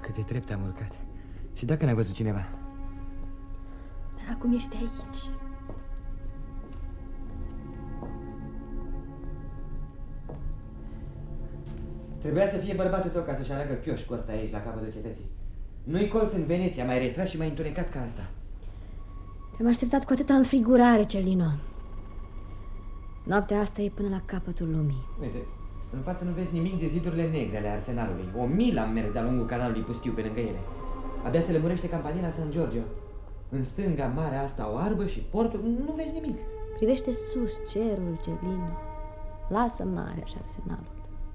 Câte trepte am urcat. Și dacă n-ai văzut cineva? Dar acum ești aici. Trebuia să fie bărbatul tău ca să-și aleagă chioșcul ăsta aici, la capătul cetății. Nu-i colț în Veneția, mai retras și mai întunecat ca asta. Te-am așteptat cu atâta înfrigurare, Celino. Noaptea asta e până la capătul lumii. Uite, în față nu vezi nimic de zidurile negre ale arsenalului. 1000 am mers de-a lungul canalului pustiu pe lângă ele. Abia se lămurește campanila San Giorgio. În stânga, marea asta oarbă și portul, nu vezi nimic. Privește sus cerul, Celino. Lasă marea și arsenalul.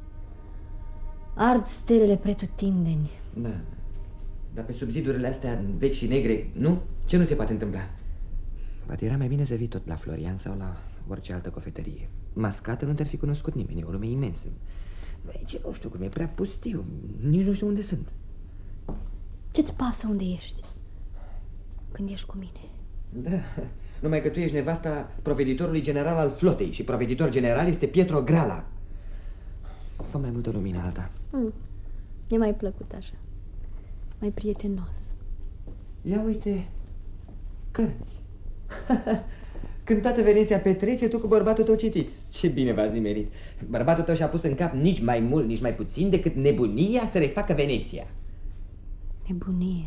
Ard stelele pretutindeni. Da, dar pe sub zidurile astea vechi și negre, nu? Ce nu se poate întâmpla? Poate era mai bine să vii tot la Florian sau la orice altă cofetărie. Mascată nu te-ar fi cunoscut nimeni, e o lume imensă. Aici nu știu cum e, prea pustiu, nici nu știu unde sunt. Ce-ți pasă unde ești când ești cu mine? Da, numai că tu ești nevasta proveditorului general al flotei și proveditor general este Pietro Grala. Fă mai multă lumină, Alta. E mai plăcut așa, mai prietenos. Ia uite, cărți. Când toată Veneția petrece, tu cu bărbatul tău citiți. Ce bine v-ați nimerit. Bărbatul tău și-a pus în cap nici mai mult, nici mai puțin decât nebunia să refacă Veneția. Nebunie.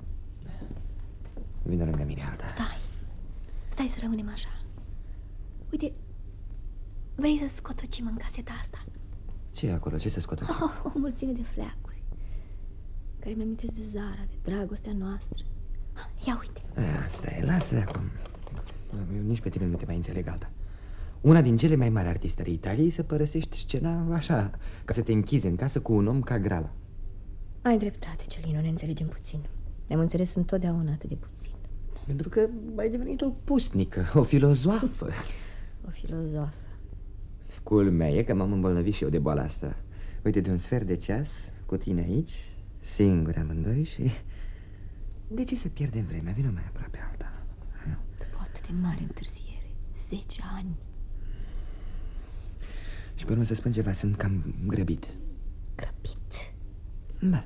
Vino lângă mine, Alta. Stai să rămânem așa. Uite, vrei să scotocim în caseta asta? Ce e acolo? Ce se scoate? O mulțime de fleacuri care mi-amintesc de Zara, de dragostea noastră. Ia uite. Asta e, lasă acum. Eu nici pe tine nu te mai înțeleg, Alta. Una din cele mai mari artiste ale Italiei să părăsești scena așa, ca să te închizi în casă cu un om ca Grala. Ai dreptate, Celino, ne înțelegem puțin. Ne-am înțeles întotdeauna atât de puțin. Pentru că ai devenit o pustnică, o filozoafă. O filozofă. Culmea e că m-am îmbolnăvit și eu de boala asta. Uite, de un sfert de ceas, cu tine aici, singuri amândoi și... De ce să pierdem vremea? Vino mai aproape, Alta. După atât de mare întârziere, 10 ani. Și pe urmă să spun ceva, sunt cam grăbit. Grăbit? Da.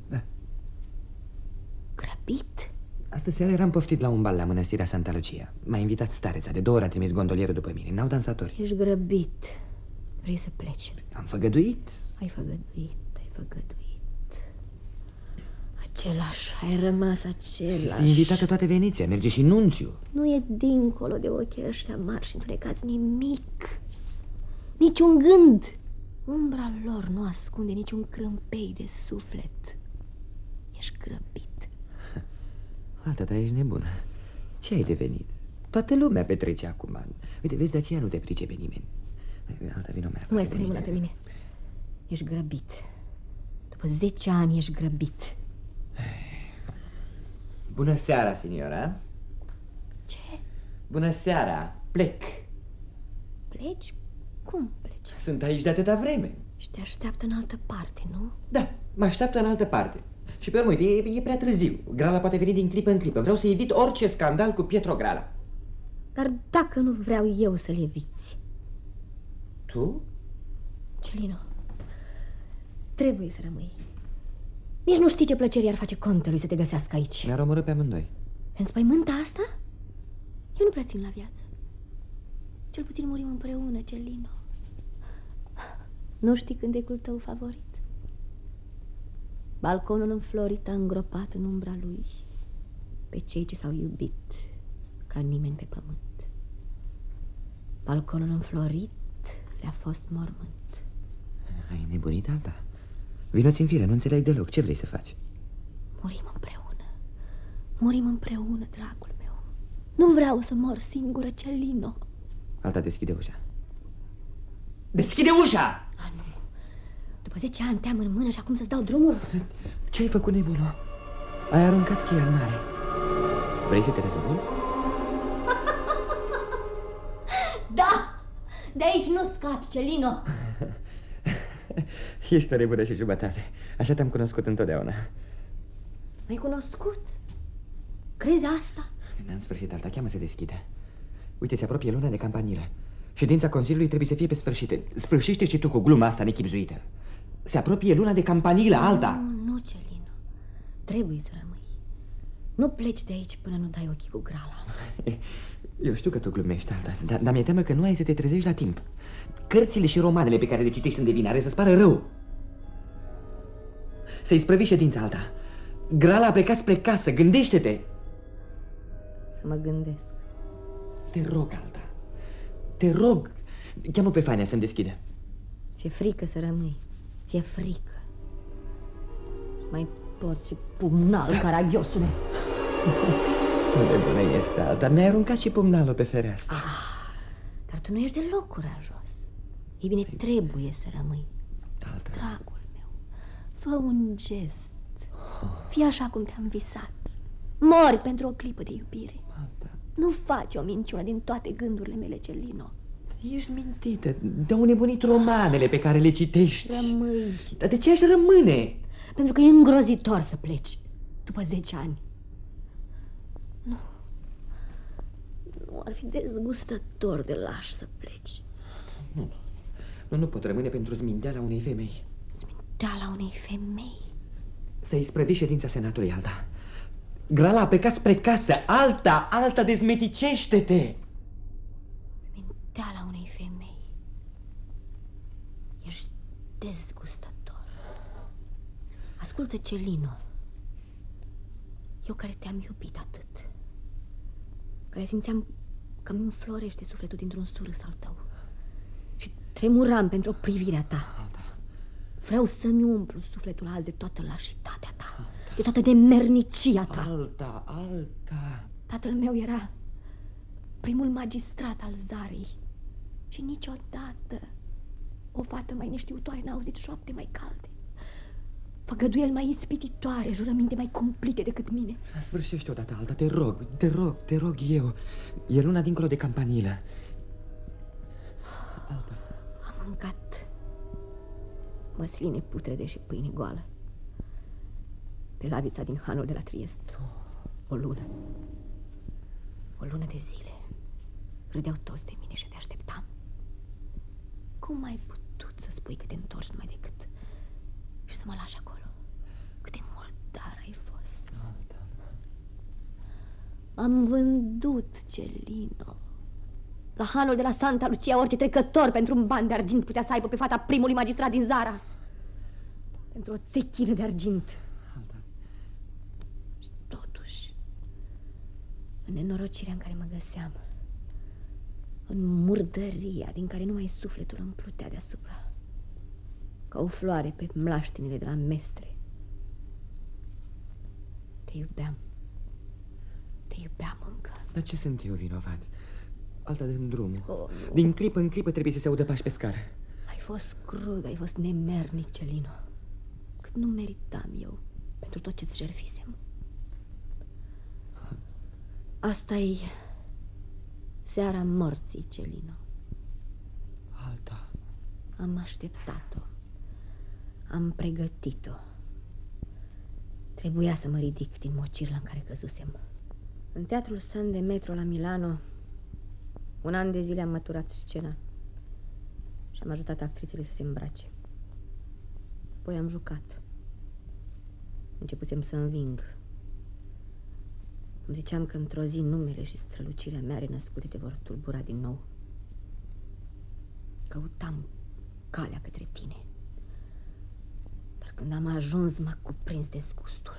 Grăbit? Astă seară eram poftit la un bal la mănăstirea Santa Lucia. M-a invitat stareța, de 2 ori a trimis gondolierul după mine. N-au dansatori. Ești grăbit. Vrei să pleci? Am făgăduit. Ai făgăduit. Ai rămas același. Este invitată toată Veneția, merge și Nunțiu. Nu e dincolo de ochii ăștia mari și întunecați nimic. Niciun gând. Umbra lor nu ascunde niciun crâmpei de suflet. Ești grăbit. Alta ta, ești nebună. Ce ai devenit? Toată lumea petrece acum. Uite, vezi, de aceea nu te pricepe nimeni. Alta, vino mai aproape. Nu mai pune mâna pe mine. Ești grăbit. După 10 ani ești grăbit. Bună seara, signora. Ce? Bună seara, plec. Pleci? Cum pleci? Sunt aici de atâta vreme. Și te așteaptă în altă parte, nu? Da, mă așteaptă în altă parte. Și pe urmă, uite, e prea târziu. Grala poate veni din clipă în clipă. Vreau să evit orice scandal cu Pietro Grala. Dar dacă nu vreau eu să-l eviți? Tu? Celino, trebuie să rămâi. Nici nu știi ce plăcere i-ar face contelui să te găsească aici. Ne-ar omorâ pe amândoi. Te înspăimântă asta? Eu nu prea țin la viață. Cel puțin murim împreună, Celino. Nu știi cântecul tău favorit? Balconul înflorit a îngropat în umbra lui pe cei ce s-au iubit ca nimeni pe pământ. Balconul înflorit le-a fost mormânt. Ai nebunit, Alta? Vino-ți în fire, nu înțeleg deloc. Ce vrei să faci? Murim împreună. Murim împreună, dragul meu. Nu vreau să mor singură, Celino. Alta, deschide ușa. Deschide ușa! Nu. După 10 ani te-am în mână și acum să-ți dau drumul? Ce ai făcut, nebună? Ai aruncat cheia în mare. Vrei să te răzbuni? Da! De aici nu scapi, Celino. Ești o nebună și jumătate. Așa te-am cunoscut întotdeauna. M-ai cunoscut? Crezi asta? În sfârșit, Alta, cheamă să deschide. Uite, se apropie luna de campanilă. Ședința Consiliului trebuie să fie pe sfârșit. Sfârșește și tu cu gluma asta nechibzuită. Se apropie luna de campanilă, Alta. Nu, Celino. trebuie să rămâi. Nu pleci de aici până nu dai ochii cu Grala. Eu știu că tu glumești, Alta, dar mi-e teamă că nu ai să te trezești la timp. Cărțile și romanele pe care le citești sunt de vinare să-ți pară rău. Să-i sprăvi ședința, Alta. Grala a plecat spre casă, gândește-te. Să mă gândesc. Te rog, Alta, te rog. Cheamă pe Fania să-mi deschide. Ți-e frică să rămâi. Ți-e frică. Mai porți și pumnal, caragiosule. Tu nebună ești, Alta. Mi-ai aruncat și pumnalul pe fereastră. Dar tu nu ești deloc curajos. Ei bine, trebuie să rămâi. Alta. Dragul meu, fă un gest. Fii așa cum te-am visat. Mori pentru o clipă de iubire. Alta. Nu faci o minciună din toate gândurile mele, Celino. Ești mintită. De-au nebunit romanele pe care le citești. Rămâi. Dar de ce aș rămâne? Pentru că e îngrozitor să pleci după 10 ani. Nu ar fi dezgustător de lași să pleci. Nu pot rămâne pentru zmindeala unei femei. Zmindeala unei femei? Să-i sprăvi ședința senatului, Alta. Grala a plecat spre casă. Alta, dezmeticește-te! Zmindeala unei femei. Ești dezgustător. Ascultă, Celino. Eu care te-am iubit atât, care simțeam că mi înflorește sufletul dintr-un surâs al tău și tremuram pentru o privire a ta. Alta. Vreau să-mi umplu sufletul azi de toată lașitatea ta, de toată nemernicia ta. Alta. Tatăl meu era primul magistrat al Zarei și niciodată o fată mai neștiutoare n-a auzit șoapte mai calde, făgăduieli mai ispititoare, jurăminte mai cumplite decât mine. Sfârșește odată, Alta, te rog eu. E luna dincolo de campanilă. Alta. Am mâncat măsline putrede și pâine goală pe lavița din hanul de la Triest. O lună de zile râdeau toți de mine și te așteptam. Cum ai putut să spui că te întorci numai decât și să mă lași acolo? Cât de murdar ai fost. Am vândut, Celino. La hanul de la Santa Lucia orice trecător pentru un ban de argint putea să aibă pe fata primului magistrat din Zara. Pentru o țechină de argint. Și totuși, în nenorocirea în care mă găseam, în murdăria din care numai sufletul îmi plutea deasupra, ca o floare pe mlaștinile de la Mestre, te iubeam încă. Dar ce sunt eu vinovat? Alta, dă-mi drumul. Din clipă în clipă trebuie să se audă pași pe scară. Ai fost crud, ai fost nemernic, Celino. Cât nu meritam eu pentru tot ce-ți jertfisem. Asta-i seara morții, Celino. Alta. Am așteptat-o. Am pregătit-o. Trebuia să mă ridic din mocirla în care căzusem. În teatrul San Demetro la Milano, 1 an de zile am măturat scena și am ajutat actrițele să se îmbrace. Apoi am jucat. Începusem să înving. Îmi ziceam că într-o zi numele și strălucirea mea renăscute te vor tulbura din nou. Căutam calea către tine. Dar când am ajuns, m-a cuprins dezgustul.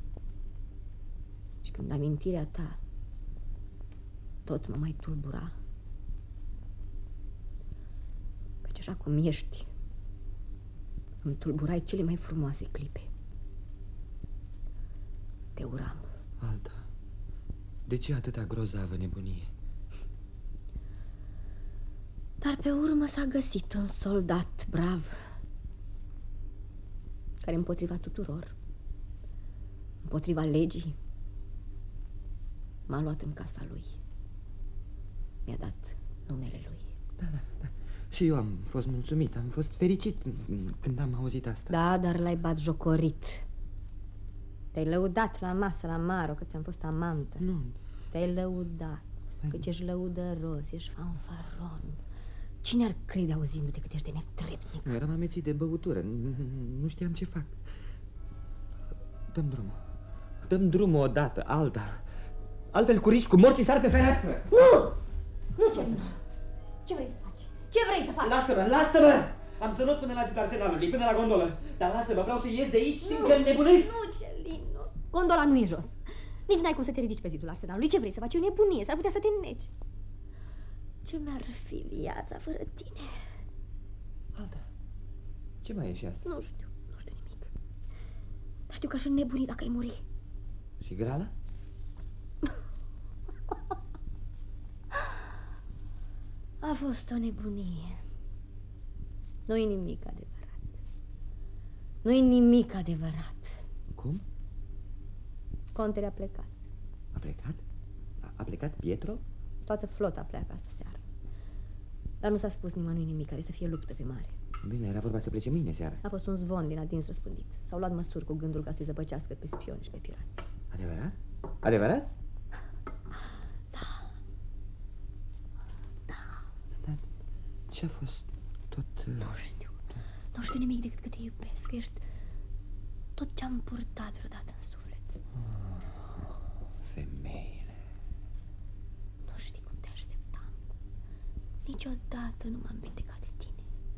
Și când amintirea ta tot mă mai tulbura, căci așa cum ești, îmi tulburai cele mai frumoase clipe. Te uram. Alta, de ce atâta grozavă nebunie? Dar pe urmă s-a găsit un soldat brav care împotriva tuturor, împotriva legii, m-a luat în casa lui. Mi-a dat numele lui. Da. Și eu am fost mulțumit, am fost fericit când am auzit asta. Da, dar l-ai batjocorit. Te-ai lăudat la masă la Maro că ți-am fost amantă. Nu. Te-ai lăudat, căci ești lăudăros, ești fanfaron. Cine ar crede auzindu-te cât ești de netrepnic? Eram amețit de băutură, nu știam ce fac. Dă-mi drumul. Dăm drumul odată, alta. Altfel, cu riscul morții sar pe fereastră. Nu! Nu, Celino! Ce vrei să faci? Ce vrei să faci? Lasă-mă, lasă-mă! Am să not până la zidul arsenalului, până la gondolă. Dar lasă-mă, vreau să ies de aici, simt că înnebunesc. Nu, Celino! Gondola nu e jos. Nici n-ai cum să te ridici pe zidul arsenalului. Ce vrei să faci? E o nebunie, s-ar putea să te înneci. Ce mi-ar fi viața fără tine? Alta, ce mai e și asta? Nu știu nimic. Dar știu că aș înnebuni dacă ai muri. Și Grala? A fost o nebunie. Nu-i nimic adevărat. Nu-i nimic adevărat. Cum? Contele a plecat. A plecat? A plecat Pietro? Toată flota pleacă astă seară. Dar nu s-a spus nimănui nimic, care să fie luptă pe mare. Bine, era vorba să plece mâine seara. A fost un zvon din adins răspândit. S-au luat măsuri cu gândul ca să-i zăpăcească pe spioni și pe pirați. Adevărat? Adevărat? Da. Dar ce-a fost tot... Nu știu nimic decât că te iubesc. Ești tot ce-am purtat vreodată în suflet. Femeile. Nu știi cum te așteptam. Niciodată nu m-am vindecat de tine.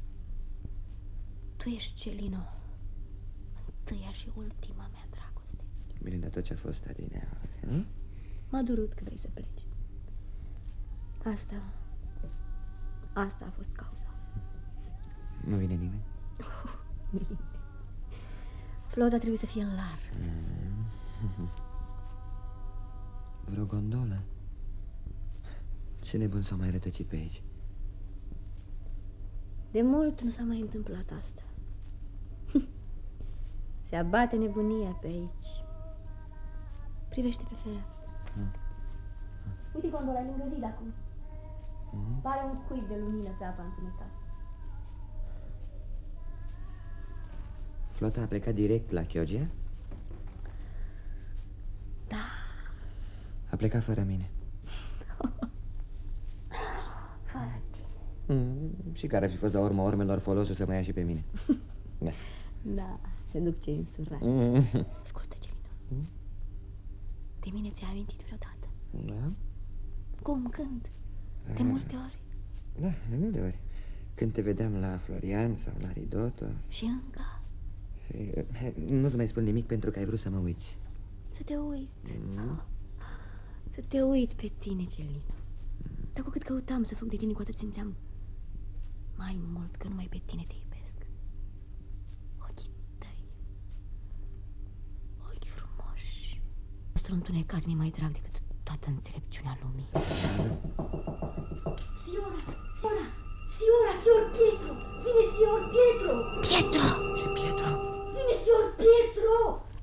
Tu ești, Celino, întâia și ultima mea dragoste. Bine, dar tot ce a fost adineauri, nu? M-a durut că vrei să pleci. Asta a fost cauza. Nu vine nimeni? Bine. Flota trebuie să fie în lar. Vreo gondolă? Ce nebun s-a mai rătăcit pe aici. De mult nu s-a mai întâmplat asta. Se abate nebunia pe aici. Privește pe fereastră. Uite gondola lângă zid acum. Pare un cuib de lumină pe apa întunecată. Flota a plecat direct la Chioggia? Da. A plecat fără mine. Fără tine. Și care ar fi fost la urma urmelor folosul să mă ia și pe mine? Da. Da, se duc cei însurați. Ascultă, Celino. De mine ți-ai amintit vreodată? Da? Cum, când? De multe ori? Da, de multe ori. Când te vedeam la Florian sau la Ridotto. Și încă? Și nu-ți mai spun nimic pentru că ai vrut să mă uiți. Să te uit. Să te uit pe tine, Celino. Dar cu cât căutam să fac de tine, cu atât simțeam mai mult că numai pe tine te iubesc. Ochii tăi, ochi frumoși. Nostru întunecat mi-e mai drag decât toată înțelepciunea lumii. Signor Pietro! Vine Signor Pietro! Pietro! Și Pietro? Vine Signor Pietro!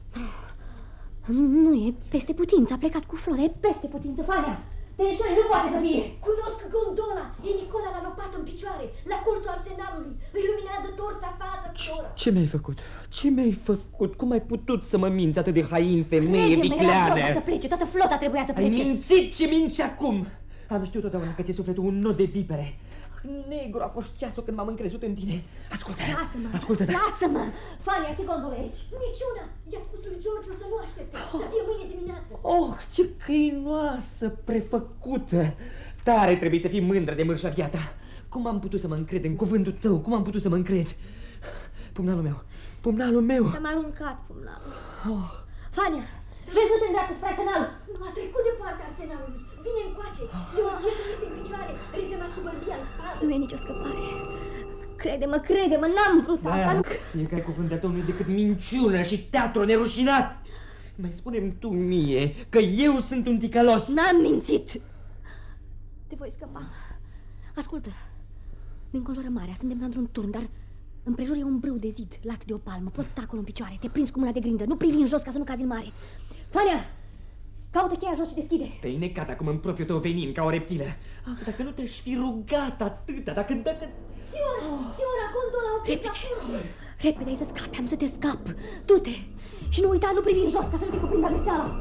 Nu, e peste putință, a plecat cu flota, e peste putință, Fania! Te înșeli, nu poate să fie! Cunosc gondola! E Nicola la lopatul în picioare, la colțul arsenalului. Îi luminează torța fața, sora. Ce mi-ai făcut? Ce mi-ai făcut? Cum ai putut să mă minți atât de hain, femeie vicleană? Era să plece, toată flota trebuia să plece. Ai mințit și minți acum! Am știut totdeauna că ți-e sufletul un nod de vipere. Negru a fost ceasul când m-am încrezut în tine. Ascultă! Lasă-mă! Ascultă, da! Lasă-mă! Fania, ce gondolă aici? Niciuna! I-a spus lui Giorgio să nu aștepte, să fie mâine dimineață. Oh, ce câinoasă prefăcută! Tare trebuie să fii mândră de mărșăvia ta. Cum am putut să mă încred în cuvântul tău? Cum am putut să mă încred? Pumnalul meu! Pumnalul meu! Te-am aruncat pumnalul. Oh. Fania, vezi, nu se îndreaptă spre arsenal. Nu a trecut de partea arsenalului. Vine încoace. Signor Pietro este în picioare, rezemat cu bărbia în spate. Nu e nicio scăpare. Crede-mă, n-am vrut asta. Fiecare cuvânt de-a tău nu e decât minciună și teatru nerușinat. Mai spune-mi tu mie că eu sunt un ticălos. N-am mințit. Te voi scăpa. Ascultă, ne înconjoară marea, suntem într-un turn, dar împrejur e un brâu de zid, lat de o palmă. Poți sta acolo în picioare, te prinzi cu mâna de grindă, nu privi în jos ca să nu cazi în mare. Fania, caută cheia jos și deschide. Te-ai necat acum în propriul tău venin ca o reptilă. Ah, dacă nu te-aș fi rugat atâta, dacă... Signora, gondola a oprit la punte. Repede, ai să scapi, am să te scap. Du-te și nu uita, nu privi în jos ca să nu te cuprindă amețeala.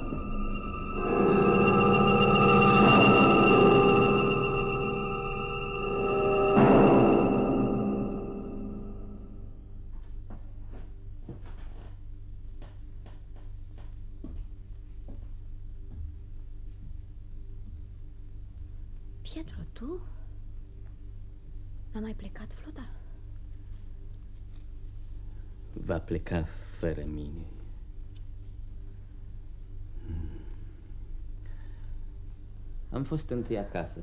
Pietro, tu? N-a mai plecat flota? Va pleca fără mine. Am fost întâi acasă.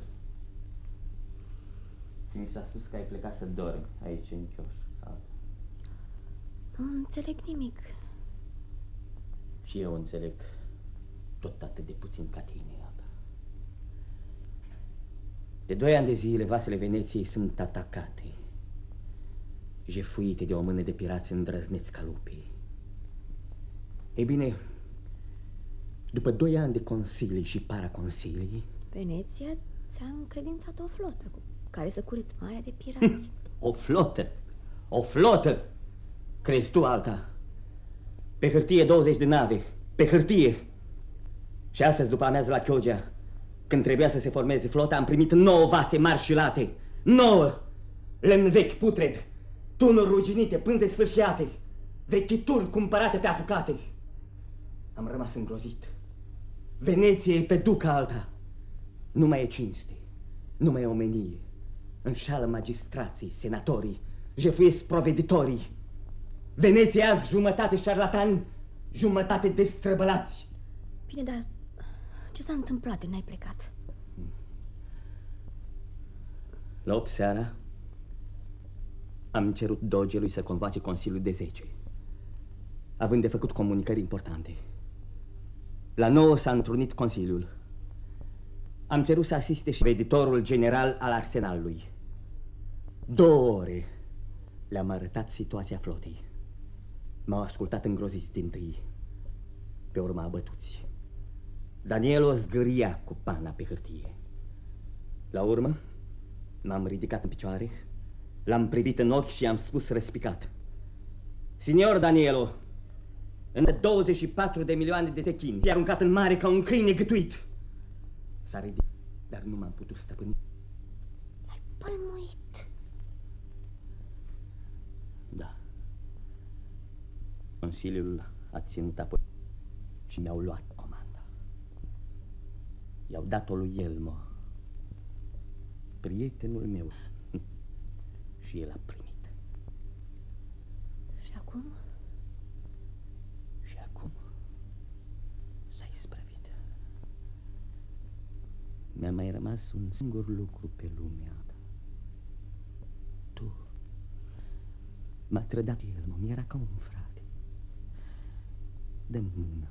Mi s-a spus că ai plecat să dormi aici în chioșc. Nu înțeleg nimic. Și eu înțeleg tot atât de puțin ca tine, Ada. De 2 ani de zile vasele Veneției sunt atacate, jefuite de o mână de pirați îndrăzneți ca lupii. Ei bine, după 2 ani de consilii și paraconsilii, Veneția ți-a încredințat o flotă cu care să cureți marea de pirați. O flotă? O flotă? Crezi tu alta? Pe hârtie 20 de nave, pe hârtie. Și astăzi după amiază la Chioggia, când trebuia să se formeze flota, am primit 9 vase mari și late. 9! Lemn vechi, putred, tunuri ruginite, pânze sfârșiate, vechituri cumpărate pe apucate. Am rămas îngrozit. Veneția e pe duca alta. Nu mai e cinste, nu mai e omenie. Înșală magistrații, senatorii, jefuiesc proveditorii. Veneția azi jumătate șarlatani, jumătate destrăbălați. Bine, dar ce s-a întâmplat de n-ai plecat? La 8 seara am cerut dogelui să convoace Consiliul de 10, având de făcut comunicări importante. La 9 s-a întrunit Consiliul. Am cerut să asiste și veditorul general al arsenalului. 2 ore le-am arătat situația flotei. M-au ascultat îngroziți dintâi, pe urmă abătuți. Daniel o zgâria cu pana pe hârtie. La urmă m-am ridicat în picioare, l-am privit în ochi și i-am spus răspicat: Signor Danielo, în 24 de milioane de zechini, i-a aruncat în mare ca un câine gâtuit. S-a ridicat, dar nu m-am putut stăpâni. L-ai pălmuit. Da. Consiliul a ținut apoi și mi-au luat comanda. I-au dat-o lui Elmo, prietenul meu, și el a primit. Și acum? Și acum s-a isprăvit. Mi-a mai rămas un singur lucru pe lumea ta. Tu. M-a trădat Elmo, mi-era ca un frate. Dă-mi mâna.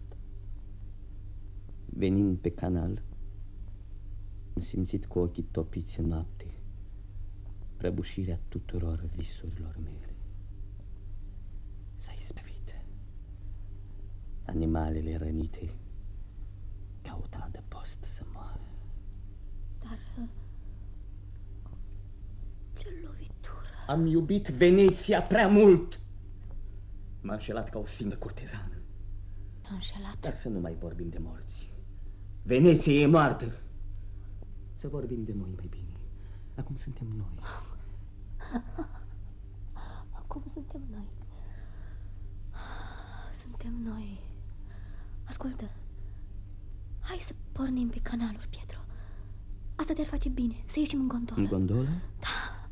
Venind pe canal, am simțit cu ochii topiți în noapte prăbușirea tuturor visurilor mele. S-a isprăvit. Animalele rănite caută adăpost să moară. Dar ce lovitură! Am iubit Veneția prea mult. M-a înșelat ca o singă curtezană. M-a înșelat. Dar să nu mai vorbim de morți. Veneția e moartă. Să vorbim de noi mai bine. Acum suntem noi. Acum suntem noi. Suntem noi. Ascultă, hai să pornim pe canaluri, Pietro. Asta te-ar face bine, să ieșim în gondolă. În gondolă? Da.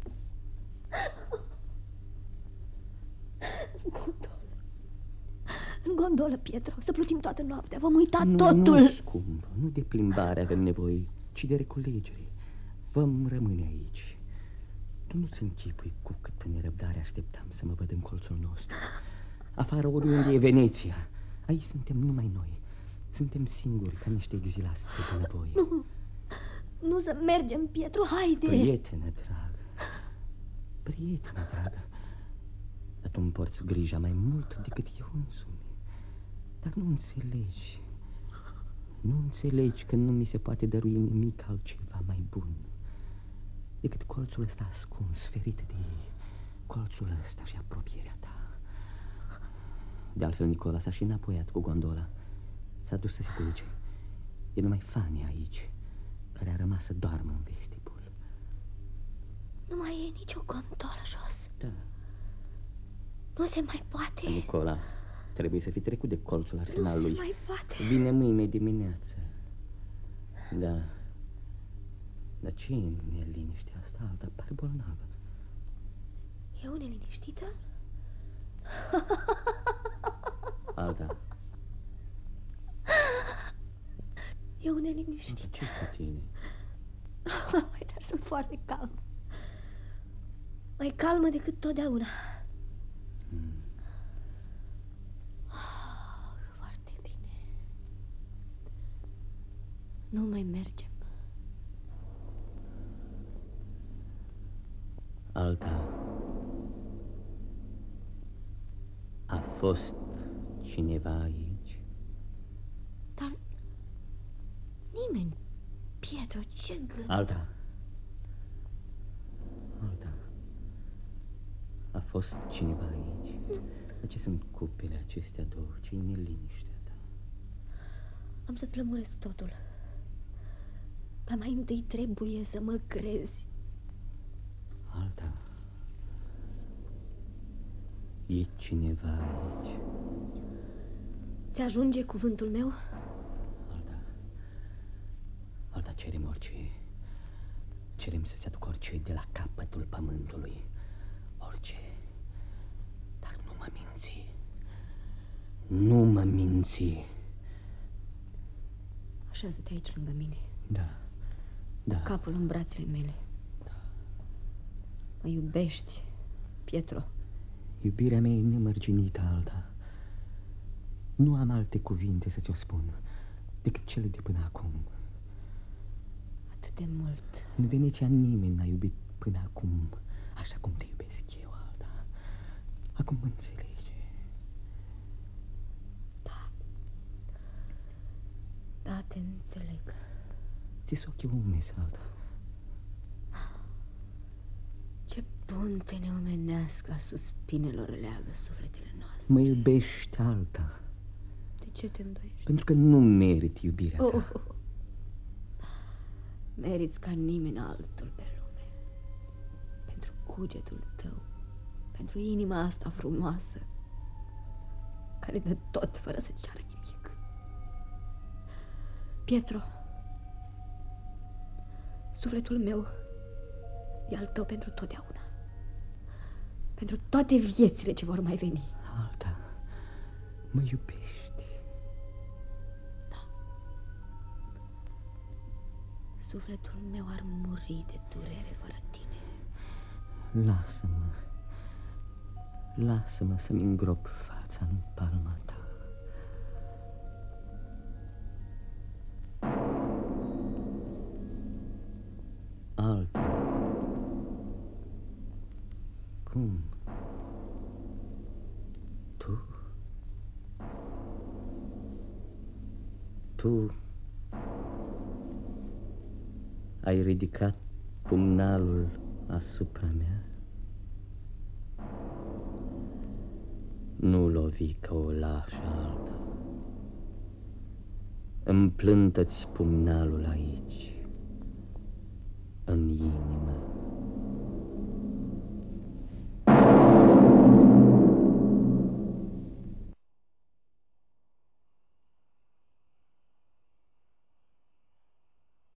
În gondolă. În gondolă, Pietro, să plutim toată noaptea. Vom uita totul. Nu, scumpă, nu de plimbare avem nevoie, ci de reculegere. Vom rămâne aici. Tu nu-ți închipui cu câtă nerăbdare așteptam să mă văd în colțul nostru. Afară oriunde e Veneția. Aici suntem numai noi. Suntem singuri ca niște exilați de bunăvoie. Nu, nu să mergem, Pietro, haide. Prietenă dragă, prietenă dragă, dar tu îmi porți grija mai mult decât eu însumi. Dar nu înțelegi. Nu înțelegi că nu mi se poate dărui nimic altceva mai bun decât colțul ăsta ascuns, ferit de ei. Colțul ăsta și apropierea ta. De altfel, Nicola s-a și înapoiat cu gondola. S-a dus să se culce. E numai Fania aici, care a rămas să doarmă în vestibul. Nu mai e nicio gondolă jos. Da. Nu se mai poate. Nicola, trebuie să fi trecut de colțul arsenalului. Nu se mai poate. Vine mâine dimineață. Da. Dar ce e neliniștea asta? Alta pare bolnavă. Eu neliniștită? Alta. Eu neliniștită. Ce cu tine? Mai dar sunt foarte calmă. Mai calmă decât totdeauna. Foarte bine. Nu mai mergem. Alta. A fost cineva aici? Dar nimeni. Pietro, ce gând? Alta. Alta. A fost cineva aici? De ce sunt cupele acestea două? Ce-i neliniștea ta? Am să-ți lămuresc totul. Dar mai întâi trebuie să mă crezi. Alta. E cineva aici? Se ajunge cuvântul meu? Alta, cerem orice. Cerem să-ți aduc orice de la capătul pământului. Orice. Dar nu mă minți. Nu mă minți. Așează-te aici lângă mine. Da. Capul în brațele mele. Da. Mă iubești, Pietro? Iubirea mea e nemărginită, Alta. Nu am alte cuvinte să ți-o spun decât cele de până acum. Atât de mult. În Veneția nimeni n-a iubit până acum așa cum te iubesc eu, Alta. Acum mă înțelege. Da, te înțeleg. Ți-s ochii umezi, Alta. Ce punte neomenească a suspinelor leagă sufletele noastre. Mă iubești, Alta. De ce te îndoiești? Pentru că nu merit iubirea ta. Meriți ca nimeni altul pe lume. Pentru cugetul tău. Pentru inima asta frumoasă, care dă tot fără să ceară nimic. Pietro, sufletul meu e al tău pentru totdeauna. Pentru toate viețile ce vor mai veni. Alta, mă iubești? Da. Sufletul meu ar muri de durere fără tine. Lasă-mă. Lasă-mă să-mi îngrop fața în palma ta. Alta. Cum? Tu ai ridicat pumnalul asupra mea? Nu lovi ca o lașă, Alta. Îmi plântă-ți pumnalul aici, în inimă.